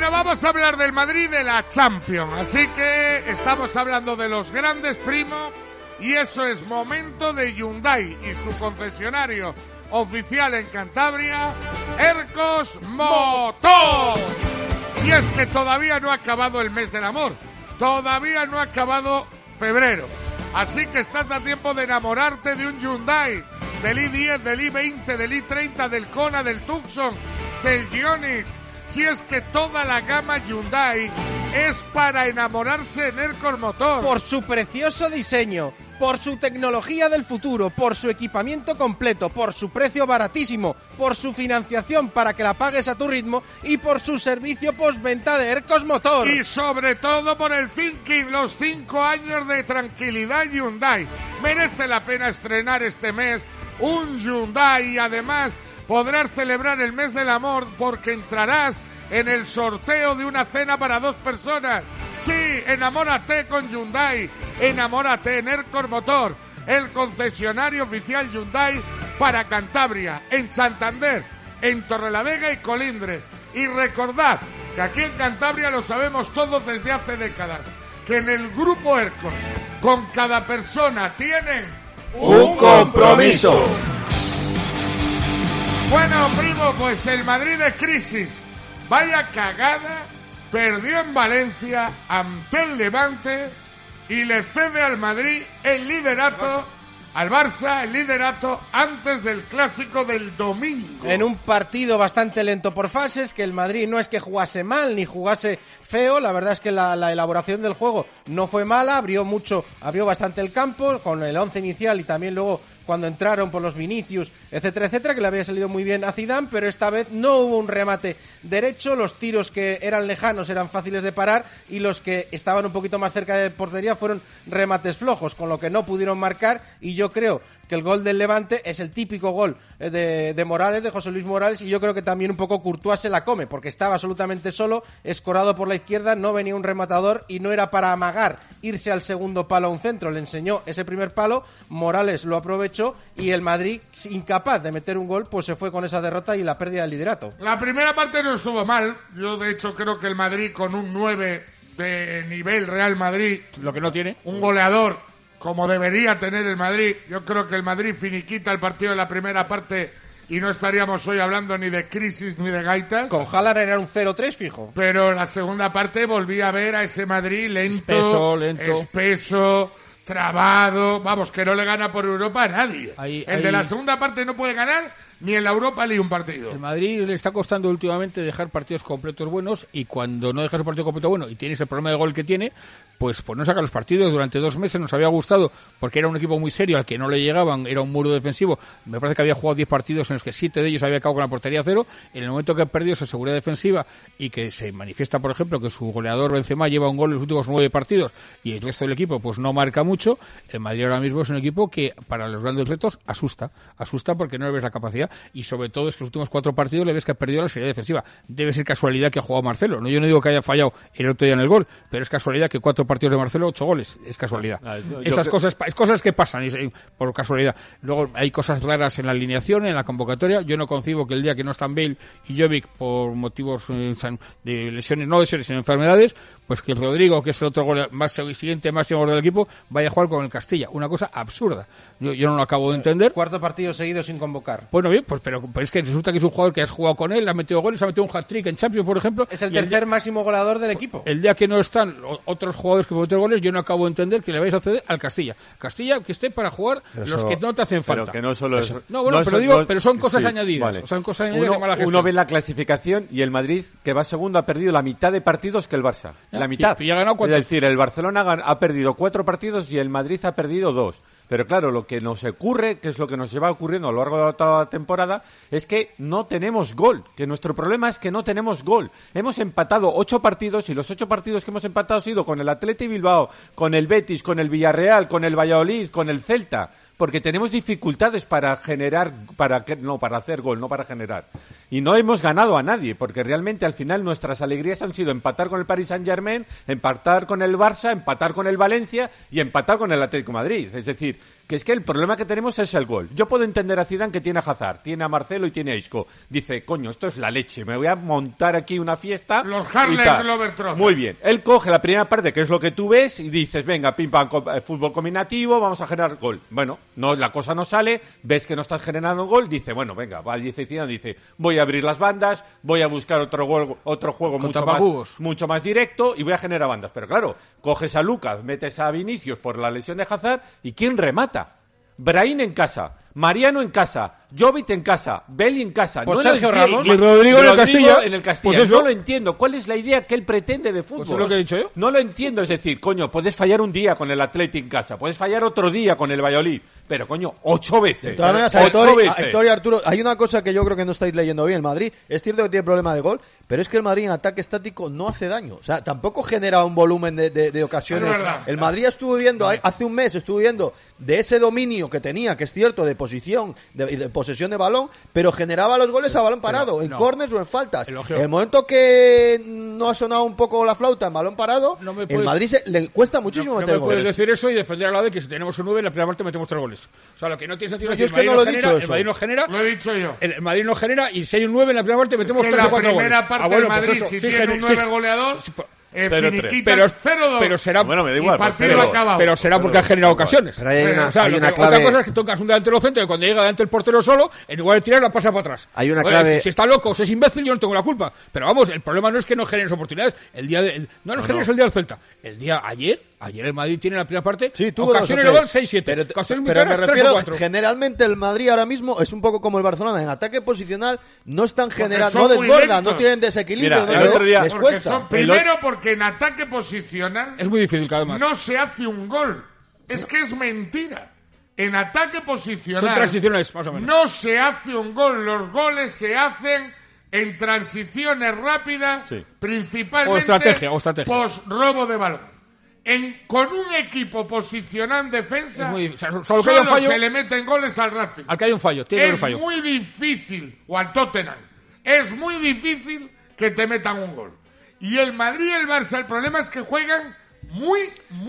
Bueno, vamos a hablar del Madrid de la Champions. Así que estamos hablando de los grandes, primo, y eso es momento de Hyundai y su concesionario oficial en Cantabria, Hercos Motor. Y es que todavía no ha acabado el mes del amor, todavía no ha acabado febrero. Así que estás a tiempo de enamorarte de un Hyundai, del i10, del i20, del i30, del Kona, del Tucson, del Ioniq. Si es que toda la gama Hyundai es para enamorarse en Hercos Motor. Por su precioso diseño, por su tecnología del futuro, por su equipamiento completo, por su precio baratísimo, por su financiación para que la pagues a tu ritmo y por su servicio postventa de Hercos Motor. Y sobre todo por el thinking, los 5 años de tranquilidad Hyundai. Merece la pena estrenar este mes un Hyundai y además podrás celebrar el mes del amor porque entrarás en el sorteo de una cena para 2 personas. Sí, enamórate con Hyundai, enamórate en Hercos Motor, el concesionario oficial Hyundai para Cantabria, en Santander, en Torrelavega y Colindres. Y recordad que aquí en Cantabria lo sabemos todos desde hace décadas, que en el grupo Hercos, con cada persona tienen un compromiso. Bueno, primo, pues el Madrid de crisis, vaya cagada, perdió en Valencia ante el Levante y le cede al Madrid el liderato, al Barça el liderato antes del clásico del domingo. En un partido bastante lento por fases, que el Madrid no es que jugase mal ni jugase feo, la verdad es que la elaboración del juego no fue mala, abrió bastante el campo con el 11 inicial y también luego cuando entraron por los Vinicius, etcétera, etcétera, que le había salido muy bien a Zidane, pero esta vez no hubo un remate derecho, los tiros que eran lejanos eran fáciles de parar y los que estaban un poquito más cerca de portería fueron remates flojos, con lo que no pudieron marcar, y yo creo que el gol del Levante es el típico gol de Morales, de José Luis Morales, y yo creo que también un poco Courtois se la come, porque estaba absolutamente solo, escorado por la izquierda, no venía un rematador y no era para amagar irse al segundo palo a un centro, le enseñó ese primer palo, Morales lo aprovechó y el Madrid, incapaz de meter un gol, pues se fue con esa derrota y la pérdida del liderato. La primera parte no estuvo mal, yo de hecho creo que el Madrid con un 9 de nivel Real Madrid, lo que no tiene, un goleador como debería tener el Madrid, yo creo que el Madrid finiquita el partido de la primera parte y no estaríamos hoy hablando ni de crisis ni de gaitas. Con Haaland era un 0-3 fijo. Pero la segunda parte volví a ver a ese Madrid lento, espeso, trabado, vamos, que no le gana por Europa a nadie. De la segunda parte no puede ganar ni en la Europa League un partido. El Madrid le está costando últimamente dejar partidos completos buenos, y cuando no dejas un partido completo bueno y tienes el problema de gol que tiene, pues no saca los partidos. Durante 2 meses nos había gustado porque era un equipo muy serio al que no le llegaban, era un muro defensivo. Me parece que había jugado 10 partidos en los que 7 de ellos había acabado con la portería 0. En el momento que ha perdido esa seguridad defensiva y que se manifiesta, por ejemplo, que su goleador Benzema lleva un gol en los últimos 9 partidos y el resto del equipo pues no marca mucho, el Madrid ahora mismo es un equipo que para los grandes retos asusta porque no le ves la capacidad, y sobre todo es que los últimos 4 partidos le ves que ha perdido la seriedad defensiva. Debe ser casualidad que ha jugado Marcelo, ¿no? Yo no digo que haya fallado el otro día en el gol, pero es casualidad que 4 partidos de Marcelo, 8 goles, es casualidad. Cosas que pasan por casualidad. Luego hay cosas raras en la alineación, en la convocatoria. Yo no concibo que el día que no están Bale y Jovic por motivos de lesiones, no de lesiones, sino enfermedades, pues que Rodrigo, que es el otro gol siguiente máximo del equipo, vaya a jugar con el Castilla. Una cosa absurda. Yo no lo acabo de entender. 4 partidos seguidos sin convocar. Bueno, bien, pues pero es que resulta que es un jugador que has jugado con él, ha metido goles, ha metido un hat-trick en Champions, por ejemplo. Es el tercer máximo goleador del equipo. El día que no están otros jugadores que pueden meter goles, yo no acabo de entender que le vais a ceder al Castilla. Castilla que esté para jugar los que no te hacen falta. Pero que no solo es... No, bueno, pero son cosas añadidas. Vale. O sea, cosas añadidas de mala gestión. Uno ve la clasificación y el Madrid, que va segundo, ha perdido la mitad de partidos que el Barça. La mitad. Y ha ganado 4. Es decir, el Barcelona ha perdido 4 partidos y el Madrid ha perdido 2. Pero claro, lo que nos ocurre, que es lo que nos lleva ocurriendo a lo largo de toda la temporada, es que no tenemos gol. Que nuestro problema es que no tenemos gol. Hemos empatado 8 partidos y los 8 partidos que hemos empatado han sido con el Athletic Bilbao, con el Betis, con el Villarreal, con el Valladolid, con el Celta. porque tenemos dificultades para generar, para hacer gol, no para generar. Y no hemos ganado a nadie, porque realmente al final nuestras alegrías han sido empatar con el Paris Saint-Germain, empatar con el Barça, empatar con el Valencia y empatar con el Atlético de Madrid. Es decir, que es que el problema que tenemos es el gol. Yo puedo entender a Zidane, que tiene a Hazard, tiene a Marcelo y tiene a Isco. Dice, coño, esto es la leche, me voy a montar aquí una fiesta. Los Harlem Globetrotters. Muy bien. Él coge la primera parte, que es lo que tú ves, y dices, venga, pim pam, fútbol combinativo, vamos a generar gol. Bueno, no, la cosa no sale, ves que no estás generando gol, dice, bueno, venga, dice Zidane, dice, voy a abrir las bandas, voy a buscar otro juego mucho más directo y voy a generar bandas. Pero claro, coges a Lucas, metes a Vinicius por la lesión de Hazard, ¿y quién remata? Brahim en casa, Mariano en casa, Jovic en casa, Belly en casa. Pues no Sergio Ramos y Rodrigo en el Castilla. En el Castilla. Pues no lo entiendo. ¿Cuál es la idea que él pretende de fútbol? Pues es lo que he dicho yo. No lo entiendo. Es decir, coño, puedes fallar un día con el Athletic en casa, puedes fallar otro día con el Valladolid, pero coño, 8 veces. De todas maneras, Héctor y Arturo, hay una cosa que yo creo que no estáis leyendo bien. El Madrid es cierto que tiene problema de gol, pero es que el Madrid en ataque estático no hace daño. O sea, tampoco genera un volumen de ocasiones. El Madrid estuvo viendo, hace un mes estuvo viendo de ese dominio que tenía, que es cierto, de posición, de posesión de balón, pero generaba los goles a balón parado, en córners o en faltas. El momento que no ha sonado un poco la flauta en balón parado, el Madrid le cuesta muchísimo meter goles. No me puedes decir eso y defender al lado de que si tenemos un 9 en la primera parte metemos 3 goles. O sea, lo que no tiene sentido es que el Madrid no genera. Lo he dicho yo. El Madrid no genera y si hay un 9 en la primera parte metemos 3 o 4 goles. En la primera parte el Madrid, si tiene un 9 goleador, pero será, bueno, me da igual, pero será porque ha generado ocasiones. Pero hay una clave. Otra cosa es que tocas un delantero centro y cuando llega delante el portero solo, en lugar de tirar la pasa para atrás. Hay una clave. Si está loco o si es imbécil, yo no tengo la culpa. Pero vamos, el problema no es que no generes oportunidades. No generes el día del Celta. Ayer el Madrid tiene en la primera parte ocasiones de gol 6-7. Pero me refiero, generalmente el Madrid ahora mismo es un poco como el Barcelona. En ataque posicional no están generando, no desbordan, no tienen desequilibrio. Mira, el otro día les cuesta. Primero porque en ataque posicional es muy difícil cada vez más. No se hace un gol. Es que es mentira. En ataque posicional son transiciones, más o menos. No se hace un gol. Los goles se hacen en transiciones rápidas, principalmente o estrategia. Post robo de balón. Con un equipo posicionado en defensa, solo se le meten goles al Racing. Al que hay un fallo, tiene un fallo. Es muy difícil, o al Tottenham, es muy difícil que te metan un gol. Y el Madrid y el Barça, el problema es que juegan muy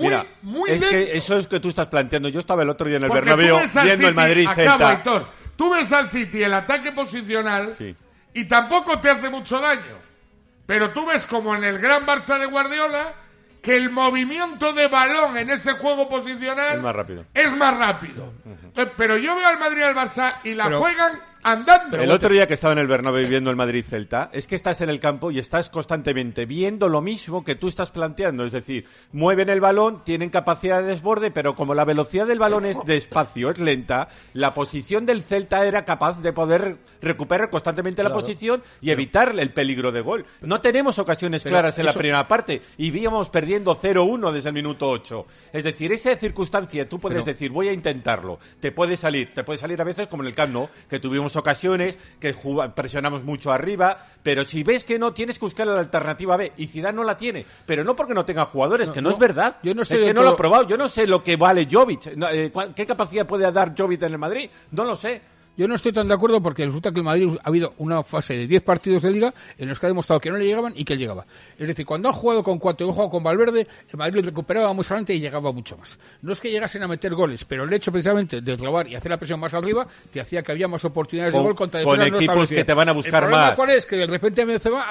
es lento. Que eso es que tú estás planteando. Yo estaba el otro día en el Bernabéu viendo el Madrid-Celta. Héctor, tú ves al City el ataque posicional y tampoco te hace mucho daño. Pero tú ves como en el gran Barça de Guardiola que el movimiento de balón en ese juego posicional es más rápido. Pero yo veo al Madrid y al Barça y juegan andando. El otro día que estaba en el Bernabéu viendo el Madrid-Celta, es que estás en el campo y estás constantemente viendo lo mismo que tú estás planteando. Es decir, mueven el balón, tienen capacidad de desborde, pero como la velocidad del balón es despacio, es lenta, la posición del Celta era capaz de poder recuperar constantemente la posición y evitar el peligro de gol. No tenemos ocasiones claras en la primera parte y íbamos perdiendo 0-1 desde el minuto 8. Es decir, esa circunstancia tú puedes decir, voy a intentarlo. Te puede salir a veces como en el Camp Nou, que tuvimos ocasiones, que presionamos mucho arriba, pero si ves que no, tienes que buscar la alternativa B, y Zidane no la tiene, pero no porque no tenga jugadores, no es verdad, es que no lo ha probado, yo no sé lo que vale Jovic, qué capacidad puede dar Jovic en el Madrid, no lo sé. Yo no estoy tan de acuerdo porque resulta que el Madrid ha habido una fase de 10 partidos de Liga en los que ha demostrado que no le llegaban y que él llegaba. Es decir, cuando han jugado con Cuatro y han jugado con Valverde, el Madrid recuperaba mucho adelante y llegaba mucho más. No es que llegasen a meter goles, pero el hecho precisamente de robar y hacer la presión más arriba te hacía que había más oportunidades de gol contra con equipos que te van a buscar más. El problema cuál es que de repente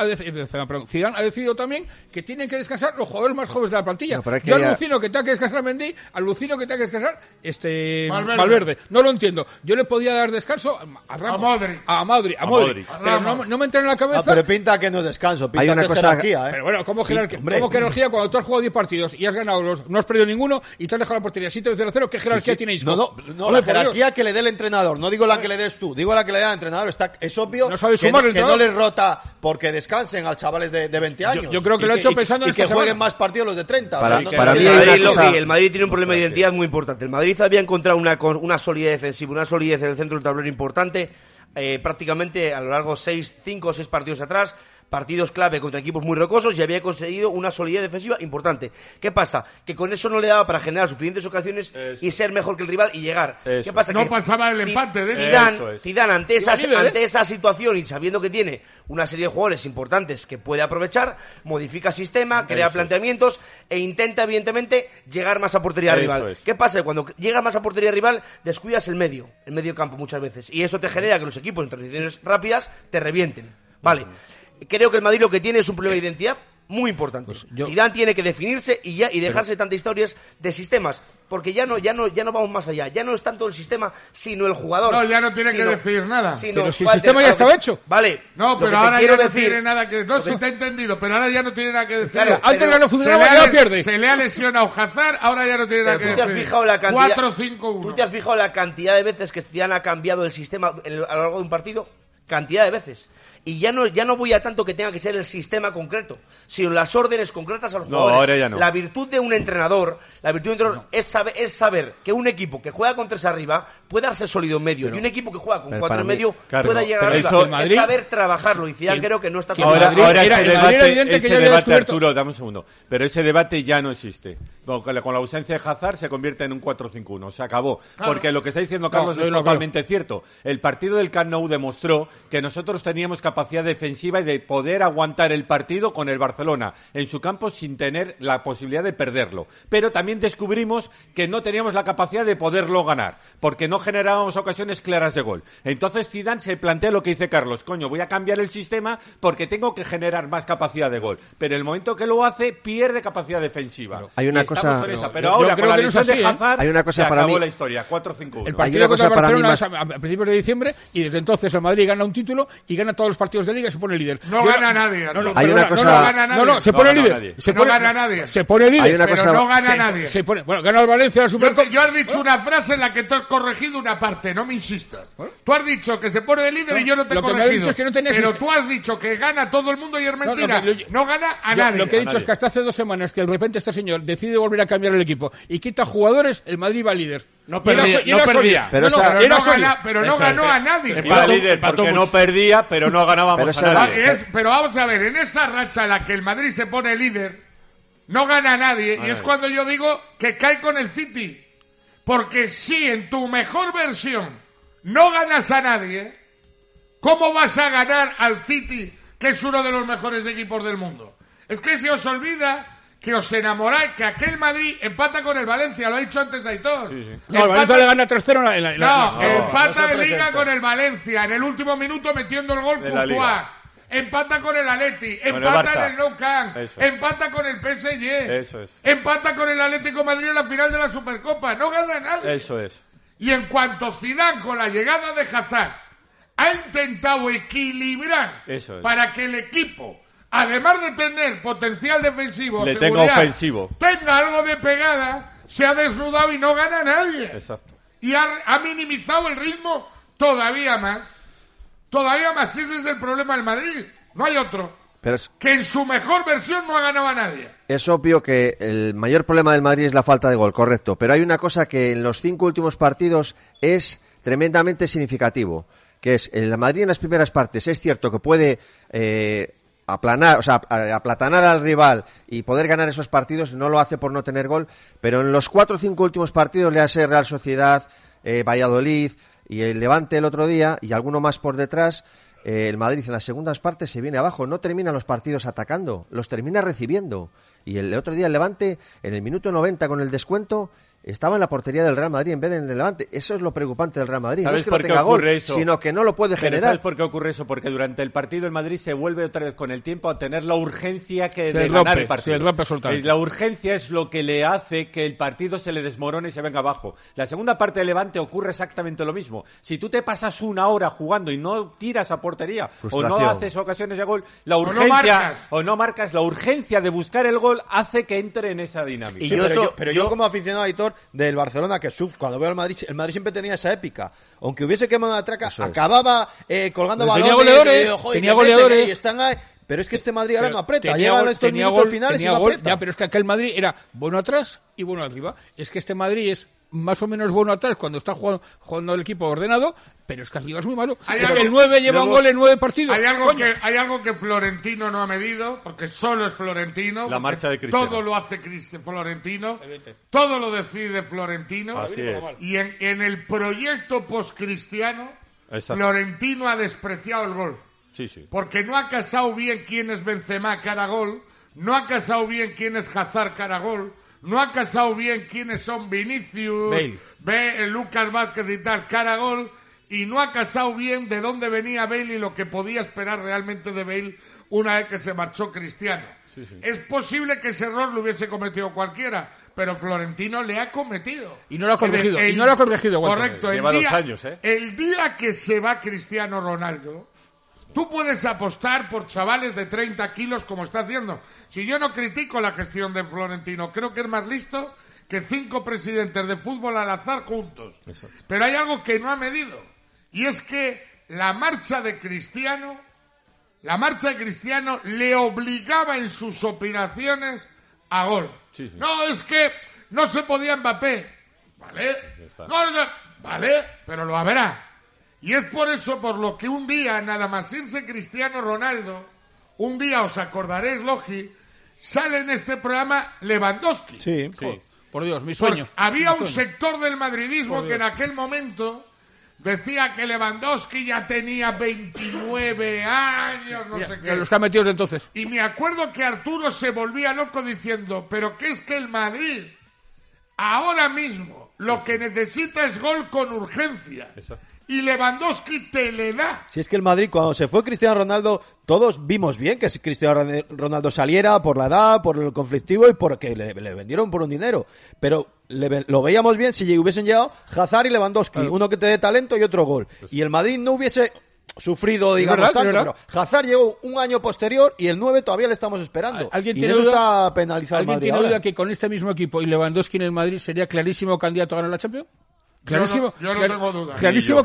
Zidane ha decidido también que tienen que descansar los jugadores más jóvenes de la plantilla. Yo alucino que tenga que descansar Mendy, alucino que tenga que descansar Valverde. No lo entiendo. Yo le podía dar descanso a Ramos. A Modric. Pero no me entra en la cabeza. Pero pinta que no es descanso, pinta hay una que cosa, es jerarquía, ¿eh? Pero bueno, ¿cómo jerarquía cuando tú has jugado 10 partidos y has ganado no has perdido ninguno y te has dejado la portería 7-0, ¿qué jerarquía tiene Isco? No, la jerarquía que le dé el entrenador, no digo la que le des tú, digo la que le da el entrenador. Es obvio que no les rota porque descansen a chavales de 20 años. Yo creo que lo ha hecho pensando en que jueguen más partidos los de 30. Para mí el Madrid tiene un problema de identidad muy importante. El Madrid había encontrado una solidez defensiva, una solidez en el centro del tablero importante. prácticamente a lo largo de 5 o 6 partidos atrás, partidos clave contra equipos muy rocosos, y había conseguido una solidez defensiva importante. ¿Qué pasa? Que con eso no le daba para generar suficientes ocasiones y ser mejor que el rival y llegar. ¿Qué pasa? No que pasaba el empate de Zidane ante esa situación y sabiendo que tiene una serie de jugadores importantes que puede aprovechar, modifica sistema, crea planteamientos e intenta evidentemente llegar más a portería rival. ¿Qué pasa? Cuando llegas más a portería rival descuidas el medio campo muchas veces, y eso te genera que los equipos en transiciones rápidas te revienten. Vale. Creo que el Madrid lo que tiene es un problema de identidad muy importante. Pues Zidane tiene que definirse y dejarse tantas historias de sistemas, porque ya no vamos más allá. Ya no es tanto el sistema, sino el jugador. No, ya no tiene que decir nada. Pero si el sistema ya estaba hecho. Vale. No, pero ahora ya no tiene nada que... No, si te he entendido, pero ahora ya no tiene nada que decir. Claro, antes ya no funcionaba, ya pierde. Se le ha lesionado Hazard, ahora ya no tiene nada que decir. ¿Tú te has fijado la cantidad? 4-5-1. ¿Tú te has fijado la cantidad de veces que Zidane ha cambiado el sistema a lo largo de un partido? Cantidad de veces. Y ya no voy a tanto que tenga que ser el sistema concreto, sino las órdenes concretas a los jugadores. Ahora ya no. La virtud de un entrenador, es saber que un equipo que juega con 3 arriba puede darse sólido en medio, y un equipo que juega con 4 en medio pueda llegar arriba. Es saber trabajarlo, y Zidane creo que no está ahora ese debate, Arturo, dame un segundo. Pero ese debate ya no existe. Con la ausencia de Hazard se convierte en un 4-5-1. Se acabó. Porque lo que está diciendo Carlos es totalmente cierto. El partido del Camp Nou demostró que nosotros teníamos capacidad defensiva y de poder aguantar el partido con el Barcelona en su campo sin tener la posibilidad de perderlo. Pero también descubrimos que no teníamos la capacidad de poderlo ganar, porque no generábamos ocasiones claras de gol. Entonces Zidane se plantea lo que dice Carlos: coño, voy a cambiar el sistema porque tengo que generar más capacidad de gol. Pero el momento que lo hace, pierde capacidad defensiva. Hay una cosa... Pero ahora, con la lesión de Hazard, hay una cosa se para acabó mí... la historia, 4-5-1. El partido contra el Barcelona es a principios de diciembre, y desde entonces el Madrid gana un título y gana todos los partidos de Liga y se pone líder. No gana nadie. Hay una cosa... No, se pone líder. No gana nadie. Se pone líder. Hay una cosa... Pero no gana nadie. Bueno, gana el Valencia la Supercopa. Yo has dicho una frase en la que te has corregido una parte, no me insistas. Tú has dicho que se pone de líder y yo no te he corregido. Pero tú has dicho que gana todo el mundo y es mentira. No gana a nadie. Lo que he dicho es que hasta hace 2 semanas que de repente este señor decide volver a cambiar el equipo y quita jugadores, el Madrid va líder. No perdía. Pero no ganó a nadie. Va líder porque no perdía, pero no ganábamos a nadie. Pero vamos a ver, en esa racha en la que el Madrid se pone líder, no gana a nadie, y es cuando yo digo que cae con el City. Porque si en tu mejor versión no ganas a nadie, ¿cómo vas a ganar al City, que es uno de los mejores equipos del mundo? Es que se os olvida que os enamoráis, que aquel Madrid empata con el Valencia, lo ha dicho antes Aitor. Sí. No, el Valencia le gana 3-0 empata en Liga con el Valencia, en el último minuto metiendo el gol Courtois. Empata con el Atleti, empata en el Nou Camp, empata con el PSG, empata con el Atlético de Madrid en la final de la Supercopa, no gana nada. Eso es. Y en cuanto Zidane, con la llegada de Hazard, ha intentado equilibrar para que el equipo, además de tener potencial defensivo, tenga ofensivo, tenga algo de pegada, se ha desnudado y no gana nadie. Exacto. Y ha minimizado el ritmo todavía más. Ese es el problema del Madrid. No hay otro. Que en su mejor versión no ha ganado a nadie. Es obvio que el mayor problema del Madrid es la falta de gol, correcto. Pero hay una cosa que en los 5 últimos partidos es tremendamente significativo, que es el Madrid en las primeras partes. Es cierto que puede aplatanar al rival y poder ganar esos partidos, no lo hace por no tener gol, pero en los 4 o 5 últimos partidos le hace Real Sociedad, Valladolid y el Levante el otro día, y alguno más por detrás, el Madrid en las segundas partes se viene abajo, no termina los partidos atacando, los termina recibiendo. Y el otro día el Levante, en el minuto 90 con el descuento, estaba en la portería del Real Madrid en vez del Levante. Eso es lo preocupante del Real Madrid. No es que no tenga gol, sino que no lo puede generar. ¿Sabes por qué ocurre eso? Porque durante el partido el Madrid se vuelve otra vez con el tiempo a tener la urgencia de ganar el partido. La urgencia es lo que le hace que el partido se le desmorone y se venga abajo. La segunda parte del Levante ocurre exactamente lo mismo. Si tú te pasas 1 hora jugando y no tiras a portería o no haces ocasiones de gol, la urgencia no marcas, la urgencia de buscar el gol hace que entre en esa dinámica. Y pero yo como aficionado a Aitor del Barcelona, que cuando veo al Madrid, el Madrid siempre tenía esa épica. Aunque hubiese quemado una traca, acababa colgando balones. Tenía goleadores. Y están ahí. Pero es que este Madrid ahora no aprieta. Llegan estos minutos finales y no aprieta. Ya, pero es que aquel Madrid era bueno atrás y bueno arriba. Es que este Madrid es más o menos bueno atrás cuando está jugando el equipo ordenado, pero es que arriba es muy malo. Algo, el 9 lleva un gol en 9 partidos. Hay algo que Florentino no ha medido, porque solo es Florentino. La marcha de Cristiano. Todo lo hace Florentino, todo lo decide Florentino. Así es. Y en el proyecto post-cristiano, Florentino ha despreciado el gol. Sí, sí. Porque no ha casado bien quién es Benzema cara gol, no ha casado bien quién es Hazard cara gol, no ha casado bien quiénes son Vinicius, Lucas Vázquez y tal cara gol, y no ha casado bien de dónde venía Bale y lo que podía esperar realmente de Bale una vez que se marchó Cristiano. Sí, sí. Es posible que ese error lo hubiese cometido cualquiera, pero Florentino le ha cometido. Y no lo ha corregido. Correcto. Lleva 2 años, ¿eh? El día que se va Cristiano Ronaldo, tú puedes apostar por chavales de 30 kilos como está haciendo. Si yo no critico la gestión de Florentino, creo que es más listo que 5 presidentes de fútbol al azar juntos. Exacto. Pero hay algo que no ha medido. Y es que la marcha de Cristiano le obligaba en sus operaciones a gol. Sí, sí. No, es que no se podía Mbappé. ¿Vale? Vale, pero lo habrá. Y es por eso por lo que un día, nada más irse Cristiano Ronaldo, un día os acordaréis, Logi, sale en este programa Lewandowski. Sí. Por Dios, mi sueño. Porque había un sector del madridismo que en aquel momento decía que Lewandowski ya tenía 29 años, no sé qué. Los que ha metido de entonces. Y me acuerdo que Arturo se volvía loco diciendo, pero ¿qué es que el Madrid ahora mismo lo que necesita es gol con urgencia? Exacto. Y Lewandowski te le da. Si es que el Madrid, cuando se fue Cristiano Ronaldo, todos vimos bien que Cristiano Ronaldo saliera por la edad, por el conflictivo y porque le vendieron por un dinero. Pero lo veíamos bien si hubiesen llegado Hazard y Lewandowski, uno que te dé talento y otro gol. Y el Madrid no hubiese sufrido, digamos, tanto. Pero Hazard llegó un año posterior y el 9 todavía le estamos esperando. ¿Alguien y tiene eso duda, está penalizado el Madrid. ¿Alguien tiene duda que con este mismo equipo y Lewandowski en el Madrid sería clarísimo candidato a ganar la Champions? Clarísimo, yo no tengo duda. Clarísimo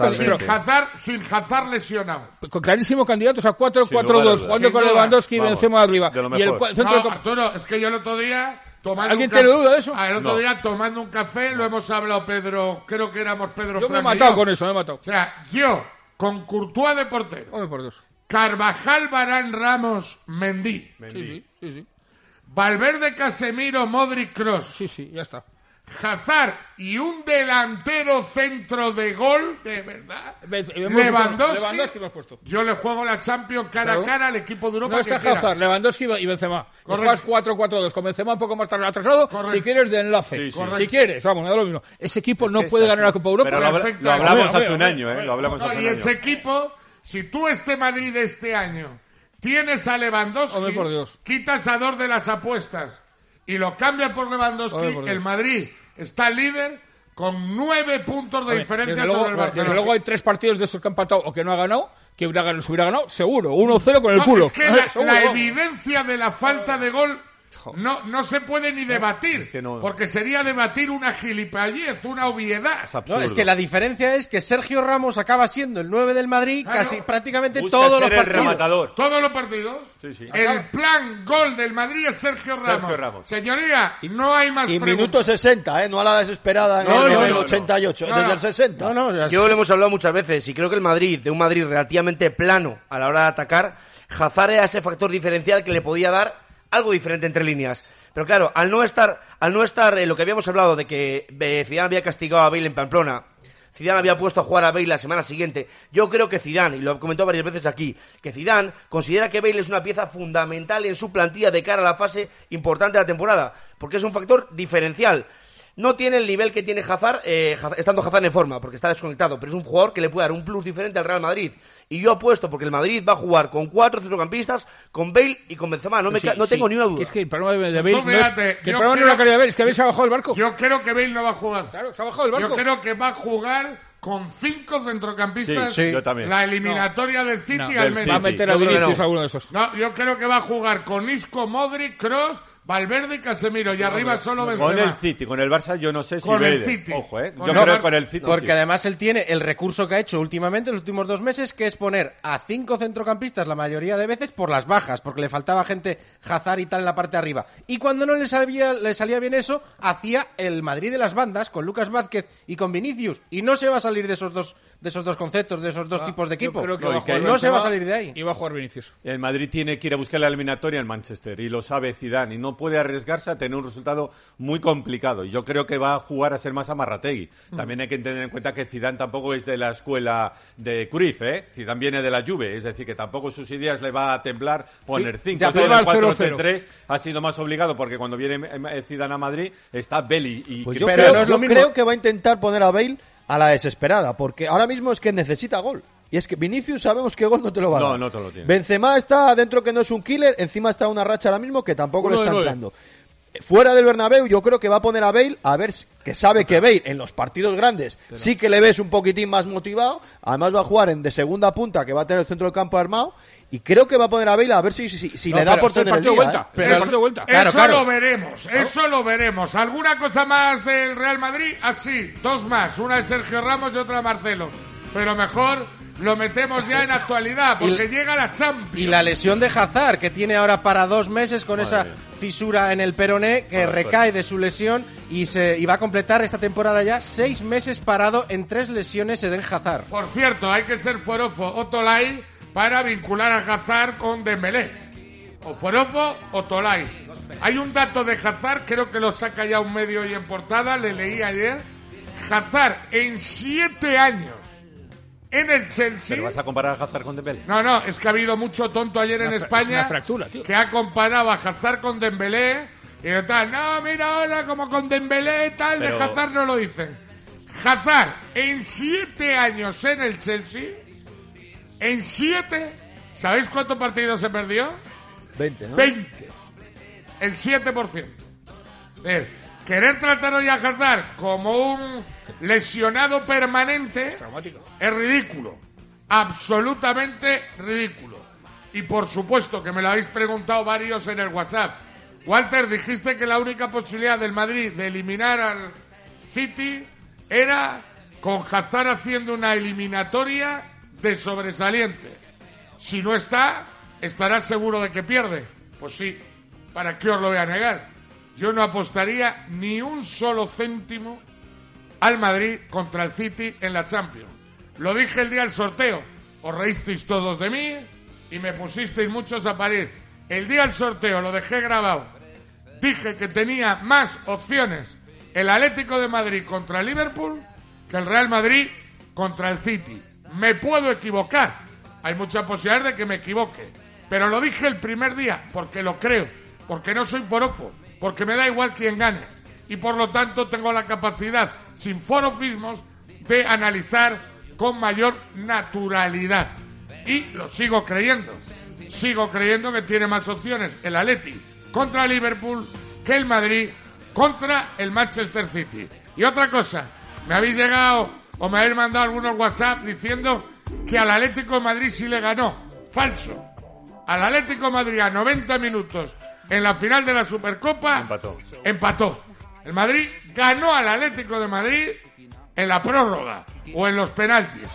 sin Hazard lesionado. Clarísimo candidato, o sea, 4-4-2, jugando con Lewandowski y Benzema arriba. Y el centro Arturo, es que yo el otro día tomando ¿Alguien tiene duda de eso? El otro día tomando un café lo hemos hablado Pedro, creo que éramos Pedro. Yo me he matado con eso, O sea, yo con Courtois de portero. Hombre, por Dios. Carvajal, Varane, Ramos, Mendy. Sí. Valverde, Casemiro, Modric, Kroos. Sí, ya está. Hazard y un delantero centro de gol, de verdad. Lewandowski lo has puesto. Yo le juego la Champions cara a cara al equipo de Europa. No está Hazard, Lewandowski y Benzema. Juegas 4-4-2 con Benzema un poco más atrasado. Si quieres de enlace. Si quieres, vamos, me da lo mismo. Ese equipo no puede ganar la Copa Europa. Pero lo hablamos hace un año, ¿eh? Lo hablamos hace un año. Y ese equipo, si tú Madrid de este año tienes a Lewandowski, por Dios, quitas a 2 de las apuestas y lo cambias por Lewandowski, el Madrid está líder con 9 puntos de diferencia sobre el Barcelona. Desde luego hay 3 partidos de esos que ha empatado o que no ha ganado, que se hubiera ganado seguro, 1-0 con el culo. Es que la evidencia de la falta de gol no se puede ni debatir, porque sería debatir una gilipollez, una obviedad. Es que la diferencia es que Sergio Ramos acaba siendo el 9 del Madrid casi prácticamente todos los partidos. Todos los partidos. Sí. El plan gol del Madrid es Sergio Ramos. Señoría, no hay más preguntas. Y minuto 60, no a la desesperada en el 88, desde el 60. Yo lo hemos hablado muchas veces y creo que el Madrid, de un Madrid relativamente plano a la hora de atacar, Hazard era ese factor diferencial que le podía dar algo diferente entre líneas. Pero claro, al no estar lo que habíamos hablado de que Zidane había castigado a Bale en Pamplona, Zidane había puesto a jugar a Bale la semana siguiente. Yo creo que Zidane, y lo he comentado varias veces aquí, que Zidane considera que Bale es una pieza fundamental en su plantilla de cara a la fase importante de la temporada, porque es un factor diferencial. No tiene el nivel que tiene Hazard, estando Hazard en forma, porque está desconectado, pero es un jugador que le puede dar un plus diferente al Real Madrid. Y yo apuesto porque el Madrid va a jugar con 4 centrocampistas, con Bale y con Benzema. No tengo ni una duda. Es que el problema de Bale no es la calidad de Bale, es que Bale se ha bajado del barco. Yo creo que Bale no va a jugar. Claro, se ha bajado del barco. Yo creo que va a jugar con 5 centrocampistas. Sí, yo también. La eliminatoria del City al menos. Va a meter a Vinicius a uno de esos. No, yo creo que va a jugar con Isco, Modric, Kroos, Valverde y Casemiro, y arriba solo Benzema. Con el City, con el Barça yo no sé si con el Vader. City. Ojo, yo Con creo el que con el City Porque sí. además él tiene el recurso que ha hecho últimamente en los últimos 2 meses, que es poner a 5 centrocampistas la mayoría de veces por las bajas, porque le faltaba gente Hazard y tal en la parte de arriba. Y cuando no le salía bien eso, hacía el Madrid de las bandas con Lucas Vázquez y con Vinicius. Y no se va a salir de esos dos conceptos, de esos dos tipos de equipo. Yo creo que No, va a jugar no se va a Benzema salir de ahí. Y va a jugar Vinicius. El Madrid tiene que ir a buscar la eliminatoria en Manchester y lo sabe Zidane y no puede arriesgarse a tener un resultado muy complicado. Yo creo que va a jugar a ser más Amarrategui. También hay que tener en cuenta que Zidane tampoco es de la escuela de Cruyff, ¿eh? Zidane viene de la Juve, es decir, que tampoco sus ideas le va a temblar poner 5. ya, El pero al 4-3 ha sido más obligado porque cuando viene Zidane a Madrid está Belly y Pues que- yo Pero creo, no es lo yo mismo. creo que va a intentar poner a Bale a la desesperada, porque ahora mismo es que necesita gol. Y es que Vinicius sabemos que gol no te lo va a dar. No te lo tiene. Benzema está dentro, que no es un killer, encima está una racha ahora mismo que tampoco le 1 de está 9. entrando. Fuera del Bernabéu yo creo que va a poner a Bale, a ver, que sabe que Bale en los partidos grandes sí que le ves un poquitín más motivado, además va a jugar de segunda punta, que va a tener el centro del campo armado, y creo que va a poner a Bale a ver si No, le da pero por es el tener el partido día. vuelta. ¿eh? Pero Es el es- partido vuelta. Claro, Eso claro. lo veremos, eso lo veremos. ¿Alguna cosa más del Real Madrid? Así, 2 más. Una de Sergio Ramos y otra de Marcelo. Pero mejor lo metemos ya en actualidad, porque llega la Champions. Y la lesión de Hazard, que tiene ahora para 2 meses con esa fisura en el peroné, que recae de su lesión y va a completar esta temporada ya 6 meses parado en 3 lesiones Eden Hazard. Por cierto, hay que ser forofo o Tolai para vincular a Hazard con Dembélé. O forofo o Tolai. Hay un dato de Hazard, creo que lo saca ya un medio hoy en portada, le leí ayer. Hazard en 7 años en el Chelsea. ¿Pero vas a comparar a Hazard con Dembélé? No, es que ha habido mucho tonto ayer en Es España una fractura, tío. que ha comparado a Hazard con Dembélé y tal. No, mira ahora como con Dembélé tal, Pero- de Hazard no lo dicen. Hazard en 7 años en el Chelsea, en 7, ¿sabéis cuántos partidos se perdió? 20, ¿no? 20. El 7%. Querer tratar hoy a Hazard como un lesionado permanente Traumático. es ridículo. Absolutamente ridículo. Y por supuesto que me lo habéis preguntado varios en el WhatsApp. Walter, dijiste que la única posibilidad del Madrid de eliminar al City era con Hazard haciendo una eliminatoria de sobresaliente. Si no está, estarás seguro de que pierde. Pues sí, ¿para qué os lo voy a negar? Yo no apostaría ni un solo céntimo al Madrid contra el City en la Champions. Lo dije el día del sorteo. Os reísteis todos de mí y me pusisteis muchos a parir. El día del sorteo lo dejé grabado. Dije que tenía más opciones el Atlético de Madrid contra el Liverpool que el Real Madrid contra el City. Me puedo equivocar. Hay mucha posibilidad de que me equivoque. Pero lo dije el primer día porque lo creo. Porque no soy forofo. Porque me da igual quién gane. Y por lo tanto tengo la capacidad, sin forofismos, de analizar con mayor naturalidad. Y lo sigo creyendo. Sigo creyendo que tiene más opciones el Atleti contra el Liverpool que el Madrid contra el Manchester City. Y otra cosa, me habéis llegado o me habéis mandado algunos WhatsApp diciendo que al Atlético de Madrid sí le ganó. Falso. Al Atlético de Madrid a 90 minutos en la final de la Supercopa empató. El Madrid ganó al Atlético de Madrid en la prórroga o en los penaltis.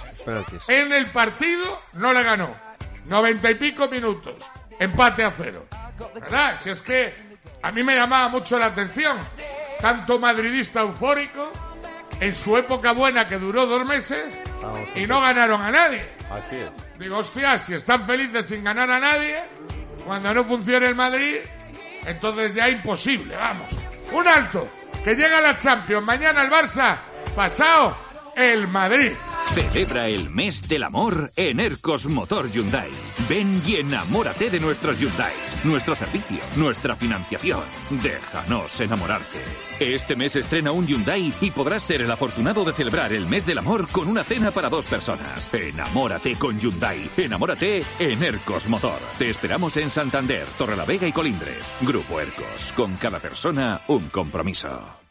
En el partido no le ganó. 90 y pico minutos. Empate a 0. ¿Verdad? Si es que a mí me llamaba mucho la atención. Tanto madridista eufórico en su época buena que duró 2 meses y no ganaron a nadie. Así es. Digo, hostia, si están felices sin ganar a nadie, cuando no funcione el Madrid, entonces ya imposible, vamos. Un alto, que llega la Champions, mañana el Barça, pasado el Madrid. Celebra el mes del amor en Ercos Motor Hyundai. Ven y enamórate de nuestros Hyundai, nuestro servicio, nuestra financiación. Déjanos enamorarte. Este mes estrena un Hyundai y podrás ser el afortunado de celebrar el mes del amor con una cena para 2 personas. Enamórate con Hyundai. Enamórate en Ercos Motor. Te esperamos en Santander, Torrelavega y Colindres. Grupo Ercos. Con cada persona, un compromiso.